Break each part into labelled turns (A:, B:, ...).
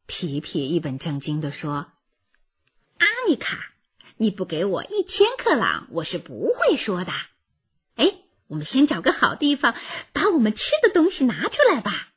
A: 皮皮一本正经地说：“阿妮卡，你不给我1000克朗，我是不会说的。哎，我们先找个好地方，把我们吃的东西拿出来吧。”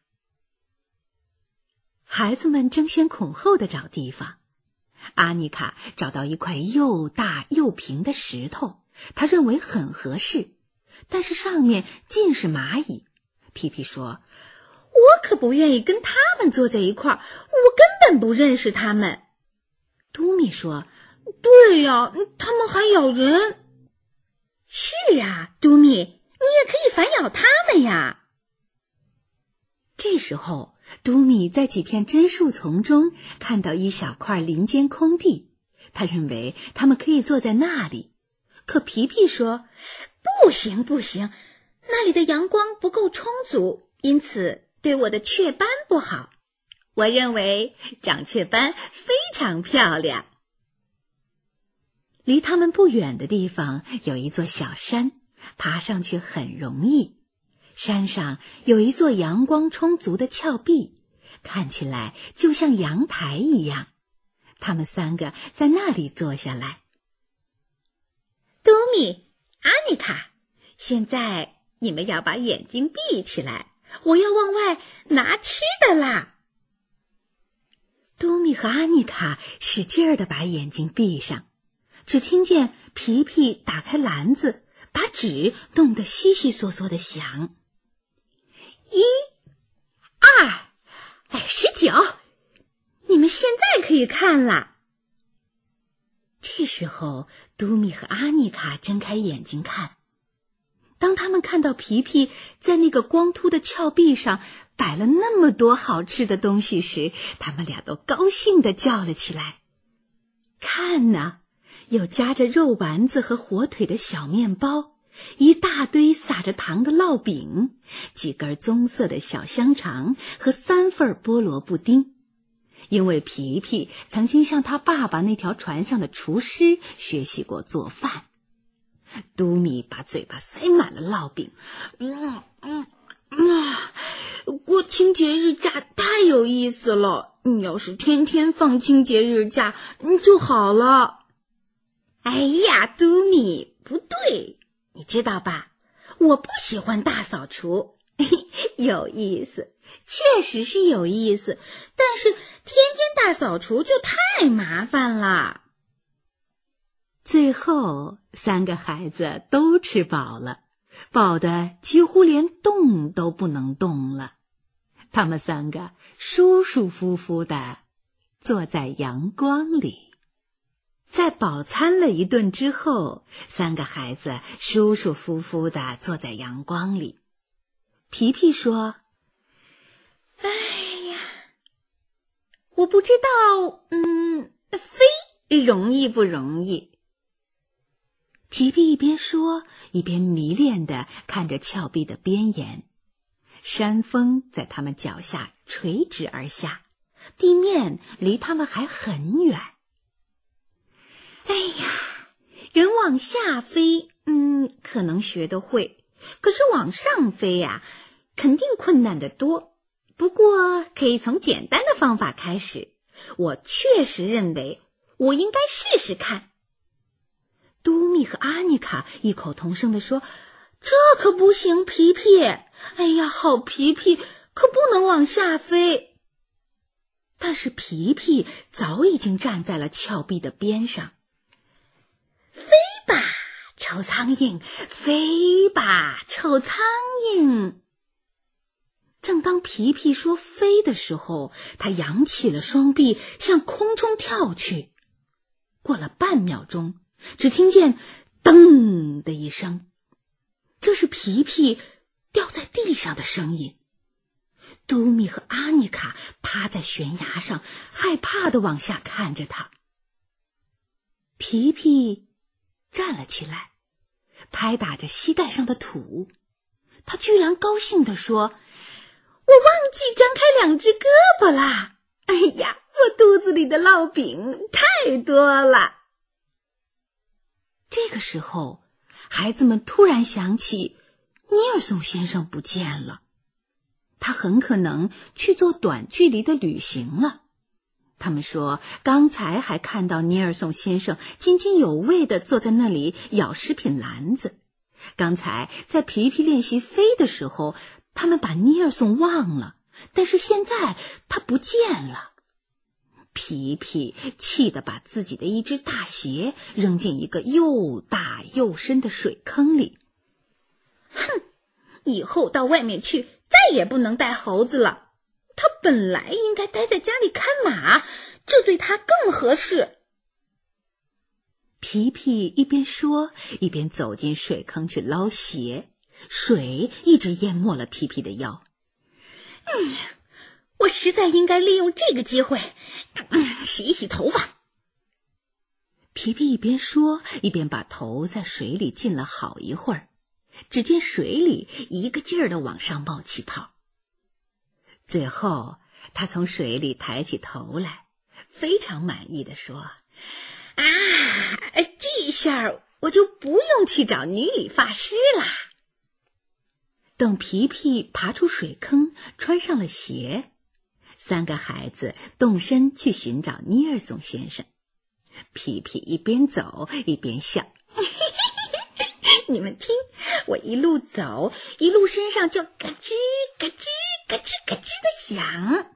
A: 孩子们争先恐后地找地方。阿妮卡找到一块又大又平的石头，她认为很合适，但是上面尽是蚂蚁。皮皮说：“我可不愿意跟他们坐在一块儿，我根本不认识他们。”嘟米说：“对呀，他们还咬人。”“是啊，嘟米，你也可以反咬他们呀。”这时候，嘟米在几片榛树丛中看到一小块林间空地，他认为他们可以坐在那里。可皮皮说：“不行不行，那里的阳光不够充足，因此对我的雀斑不好。我认为长雀斑非常漂亮。”离他们不远的地方有一座小山，爬上去很容易。山上有一座阳光充足的峭壁，看起来就像阳台一样。他们3个在那里坐下来。“多米，阿妮卡，现在你们要把眼睛闭起来，我要往外拿吃的啦。”多米和阿妮卡使劲儿地把眼睛闭上，只听见皮皮打开篮子，把纸弄得悉悉嗦嗦的响。1、2、19，你们现在可以看了。这时候，嘟米和阿妮卡睁开眼睛看。当他们看到皮皮在那个光秃的峭壁上摆了那么多好吃的东西时，他们俩都高兴地叫了起来：“看哪，有夹着肉丸子和火腿的小面包，一大堆撒着糖的烙饼，几根棕色的小香肠和3份菠萝布丁。”因为皮皮曾经向他爸爸那条船上的厨师学习过做饭。嘟米把嘴巴塞满了烙饼。过清节日假太有意思了，你要是天天放清节日假就好了。哎呀，嘟米，不对，你知道吧？我不喜欢大扫除。有意思，确实是有意思，但是天天大扫除就太麻烦了。最后3个孩子都吃饱了，饱得几乎连动都不能动了。他们3个舒舒服服地坐在阳光里。在饱餐了一顿之后，3个孩子舒舒服服地坐在阳光里。皮皮说：“哎呀，我不知道，飞容易不容易？”皮皮一边说，一边迷恋地看着峭壁的边沿。山峰在他们脚下垂直而下，地面离他们还很远。哎呀，人往下飞，可能学得会，可是往上飞呀，肯定困难得多。不过可以从简单的方法开始，我确实认为我应该试试看。嘟米和阿妮卡异口同声地说：“这可不行，皮皮！哎呀，好皮皮，可不能往下飞。”但是皮皮早已经站在了峭壁的边上。“飞吧，臭苍蝇！飞吧，臭苍蝇！”正当皮皮说飞的时候，他扬起了双臂，向空中跳去。过了半秒钟，只听见噔的一声，这是皮皮掉在地上的声音。嘟米和阿妮卡趴在悬崖上，害怕地往下看着他。皮皮站了起来，拍打着膝盖上的土，他居然高兴地说：“我忘记张开2只胳膊啦！哎呀，我肚子里的烙饼太多了。”这个时候，孩子们突然想起尼尔松先生不见了，他很可能去做短距离的旅行了。
B: 他们说刚才还看到尼尔松先生津津有味地坐在那里舀食品篮子。刚才在皮皮练习飞的时候，他们把尼尔松忘了，但是现在他不见了。皮皮气得把自己的一只大鞋扔进一个又大又深的水坑里。
A: 哼，以后到外面去再也不能带猴子了。他本来应该待在家里看马，这对他更合适。
B: 皮皮一边说，一边走进水坑去捞鞋，水一直淹没了皮皮的腰。
A: 我实在应该利用这个机会，洗一洗头发。
B: 皮皮一边说，一边把头在水里浸了好一会儿，只见水里一个劲儿地往上冒气泡。最后，他从水里抬起头来，非常满意地说：“
A: 这下我就不用去找女理发师啦。”
B: 等皮皮爬出水坑，穿上了鞋，3个孩子动身去寻找尼尔松先生。皮皮一边走一边笑。
A: 你们听，我一路走，一路身上就咯吱咯吱咯吱咯吱的响。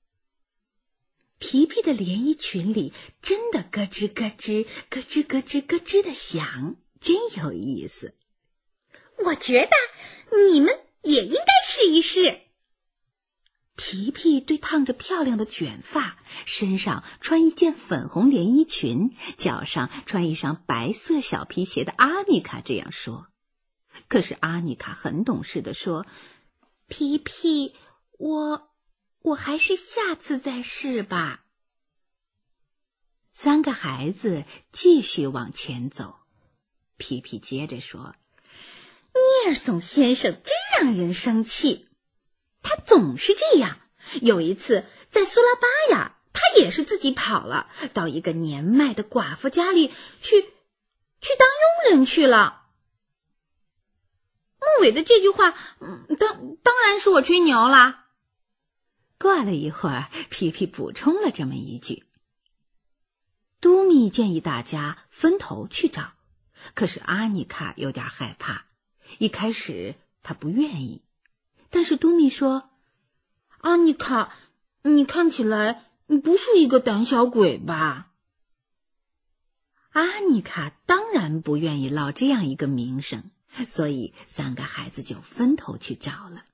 B: 皮皮的连衣裙里真的咯吱咯吱咯吱咯吱咯吱的响，真有意思。
A: 我觉得你们也应该试一试。
B: 皮皮对烫着漂亮的卷发，身上穿一件粉红连衣裙，脚上穿一双白色小皮鞋的阿妮卡这样说。可是阿妮卡很懂事地说：“
A: 皮皮，我还是下次再试吧。
B: ”3个孩子继续往前走。皮皮接着说：“
A: 尼尔松先生真让人生气。他总是这样。有一次在苏拉巴雅，他也是自己跑了，到一个年迈的寡妇家里去当佣人去了。”末尾的这句话，当然是我吹牛啦。
B: 过了一会儿，皮皮补充了这么一句。嘟米建议大家分头去找，可是阿妮卡有点害怕，一开始她不愿意。但是嘟米说：“
A: 阿妮卡，你看起来不是一个胆小鬼吧？”
B: 阿妮卡当然不愿意落这样一个名声，所以3个孩子就分头去找了。